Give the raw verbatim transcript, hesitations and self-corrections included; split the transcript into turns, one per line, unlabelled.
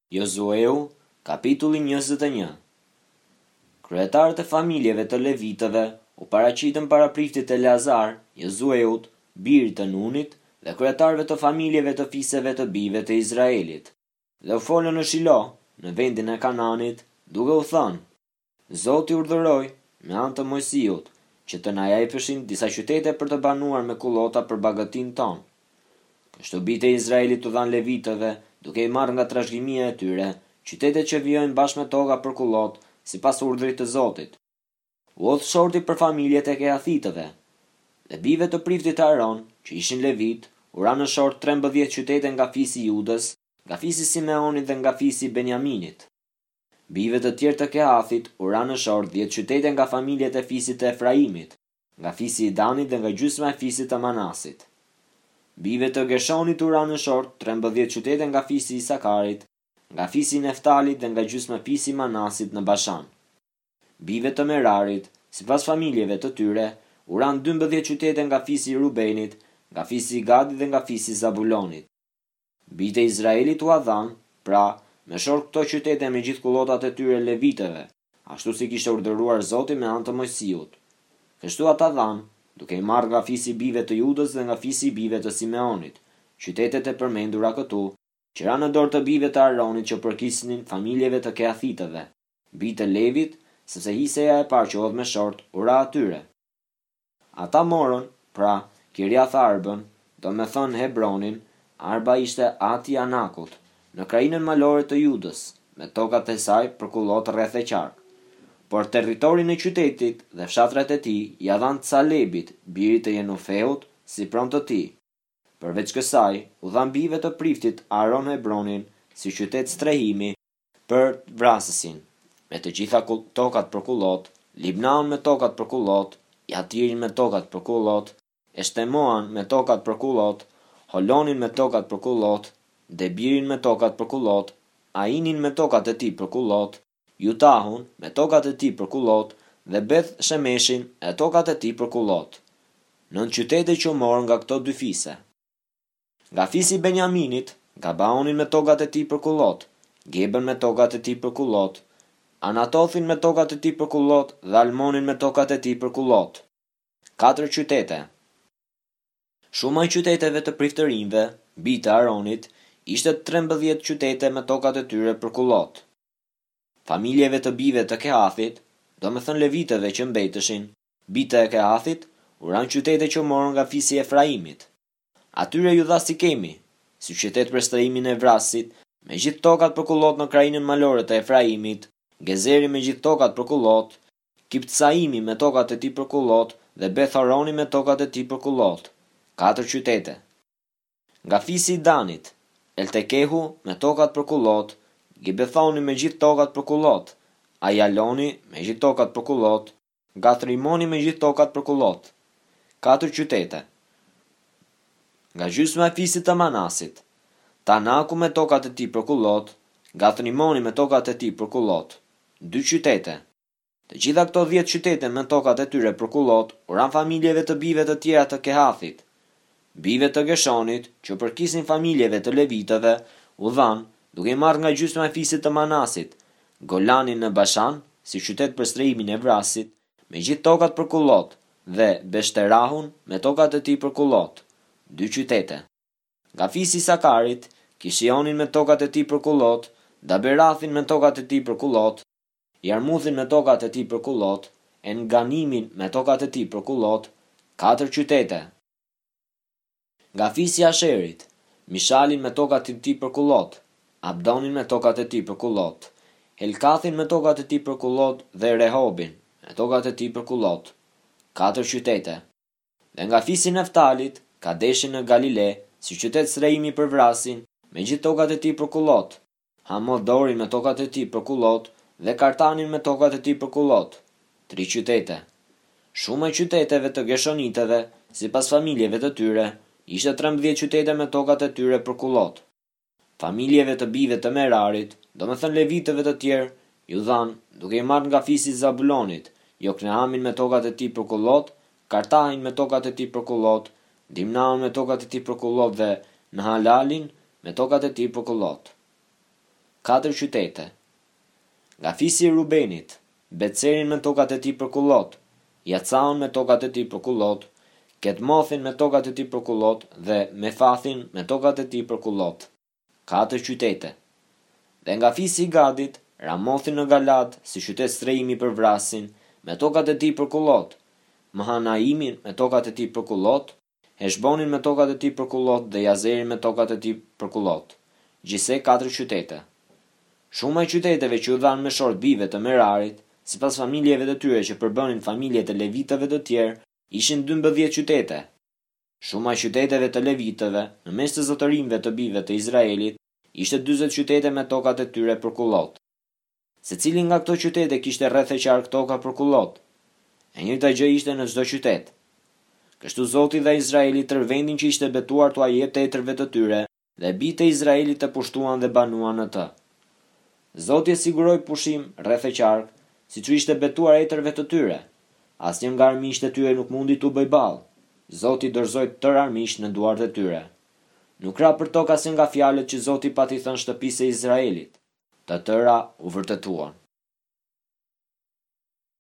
Josueu, kapitulli njëzet e një. Kryetarët e familjeve të levitëve u paraqitën para priftit Eleazar, Josueut, birit të Nunit, dhe kryetarëve të familjeve të fiseve të bijve të Izraelit, dhe u folën në Shilo, në vendin e Kananit, duke u thënë: Zoti urdhëroi me anë të Mojsiut që të na japeshin disa qytete për të banuar me kullota për bagëtin ton. Kështu bijtë e Izraelit u dhanë levitëve, duke i marrë nga trashëgimia e tyre, qytetet që vijojnë bashkë me toka për kullot, sipas urdhrit të Zotit. U hodh shorti për familjet e Kehathitëve, dhe bijve të priftit Aron, që ishin levit, u ranë në short trembëdhjetë qytete nga fisi Judës, nga fisi Simeonit dhe nga fisi Benjaminit. Bijve të tjerë të Kehathit u ranë në short dhjetë qytete nga familjet e fisit të Efraimit, nga fisi i Danit dhe nga gjysma e fisit të Manasit. Bijve të Gershonit u ranë në short trembëdhjetë qytete nga fisi i Sakarit, nga fisi i Neftalit dhe nga gjysma e fisi i Manasit në Bashan. Bijve të Merarit, sipas familjeve të tyre, u ranë dymbëdhjetë qytete nga fisi i Rubenit, nga fisi i Gadit dhe nga fisi i Zabulonit. Bijtë e Izraelit u dhanë, pra, me short këto qytete me gjithë kullotat e tyre levitëve, ashtu si kishte urdhëruar Zoti me anë të Mojsiut. Kështu ata dhanë, duke i marrë nga fisi i bijve të Judës dhe nga fisi i bijve të Simeonit, qytetet e përmendura këtu, që ranë në dorë të bijve të Aronit që përkisnin familjeve të Kehathitëve, bijtë të Levit, sepse hiseja e parë që hodh me short u ra atyre. Ata morën, pra, Kirjath Arbën, do me thënë Hebronin. Arba ishte ati Anakut, në krainën malore të Judës, me tokat e saj për kullot rreth e qark. Por territorin e qytetit dhe fshatrat e tij ja dhanë Calebit, birit të Jenufeut, si pron të tij. Përveç kësaj, u dhan bijve të priftit Aron Hebronin si qytet strehimi për vrasësin, me të gjitha tokat për kullot, Libnaun me tokat për kullot, Jatirin me tokat për kullot, Eshtemoan me tokat për kullot, Holonin me tokat për kullot, Debirin me tokat për kullot, Ainin me tokat e tij për kullot, Jutahun me tokat e tij për kullot dhe Beth Shemeshin e tokat e tij për kullot. Nën qytete që morën nga këto dy fise. Nga fisi Benjaminit, Gabaonin me tokat e tij për kullot, Gebën me tokat e tij për kullot, Anatothin me tokat e tij për kullot dhe Almonin me tokat e tij për kullot. Katër qytete. Shuma e qyteteve të priftërinjve, bijtë e Aronit, ishte trembëdhjetë qytete me tokat e tyre për kullot. Familjeve të bijve të Kehathit, do me thënë levitëve që mbetëshin, bijtë e Kehathit, u ranë qytete që morën nga fisi i Efraimit. Atyre ju dha Sikemi, si qytet për strehimin e vrasit, me gjithë tokat për kullot në krainën malore të Efraimit, Gezeri me gjithë tokat për kullot, Kiptsaimi me tokat e tij për kullot dhe Beth Horoni me tokat e tij për kullot. Katër qytete. Nga fisi i Danit, Eltekehu me tokat për kullot, Gibethoni me gjithë tokat për kullot, Ajaloni me gjithë tokat për kullot, Gathrimoni me gjithë tokat për kullot. Katër qytete. Nga gjysma e fisit të Manasit, Tanaku me tokat e tij për kullot, Gathrimoni me tokat e tij për kullot. Dy qytete. Të gjitha këto dhjetë qytete me tokat e tyre për kullot u ranë familjeve të bijve të tjera të Kehathit. Bijve të Gershonit, që përkisin familjeve të levitëve, u dhanë, duke i marrë nga gjysma e fisit të Manasit, Golanin në Bashan, si qytet për strehimin e vrasit, me gjithë tokat për kullot, dhe Beshterahun me tokat e tij për kullot. Dy qytete. Nga fisi i Sakarit, Kishionin me tokat e tij për kullot, Daberathin me tokat e tij për kullot, Jarmuthin me tokat e tij për kullot, Enganimin me tokat e tij për kullot. Katër qytete. Nga fisi i Asherit, Mishalin me tokat e tij për kullot, Abdonin me tokat e tij për kullot, Helkathin me tokat e tij për kullot dhe Rehobin me tokat e tij për kullot. Katër qytete. Dhe nga fisi i Neftalit, Kadeshin në Galile, si qytet strehimi për vrasin, me gjithë tokat e tij për kullot, Hamodorin me tokat e tij për kullot dhe Kartanin me tokat e tij për kullot. Tri qytete. Shuma e qyteteve të Gershonitëve, sipas familjeve të tyre, ishte trembëdhjetë qytete me tokat e tyre për kullot. Familjeve të bijve të Merarit, do me thënë levitëve të tjerë, ju dhanë, duke i marrë nga fisi i Zabulonit, Jokneamin me tokat e tij për kullot, Kartahin me tokat e tij për kullot, Dimnaun me tokat e tij për kullot dhe Nahalalin me tokat e tij për kullot. katër qytete. Nga fisi i Rubenit, Betserin me tokat e tij për kullot, Jacaun me tokat e tij për kullot, Ketmothin me tokat e tij për kullot dhe Mefathin me tokat e tij për kullot. Katër qytete. Dhe nga fisi i Gadit, Ramothin në Galad, si qytet strehimi për vrasin, me tokat e tij për kullot, Mahanaimin me tokat e tij për kullot, Heshbonin me tokat e tij për kullot dhe Jazerin me tokat e tij për kullot. Gjithsej katër qytete. Shuma e qyteteve që u dhanë me short bijve të Merarit, sipas familjeve të tyre që përbënin familjet e levitëve të tjerë, ishin dymbëdhjetë qytete. Shuma e qyteteve të levitëve, në mes të zotërimve të bijve të Izraelit, ishte dyzet qytete me tokat e tyre për kullot. Secili nga këto qytete kishte rreth e qark toka për kullot. E njëjta gjë ishte në çdo qytet. Kështu Zoti dha Izraelit tër vendin që ishte betuar t'u jep tetërve të tyre, dhe bijtë e Izraelit të pushtuan dhe banuan në të. Zoti e siguroi pushim rreth e qark, siç u ishte betuar etërve të tyre. Asnjë nga armiqtë e tyre nuk mundi t'u bëj ballë. Zoti dorëzoi tër armiqt në duart e tyre. Nuk ra për tokë asnjë nga fjalët që Zoti pati thënë shtëpisë së Izraelit. Të tëra u vërtetuan.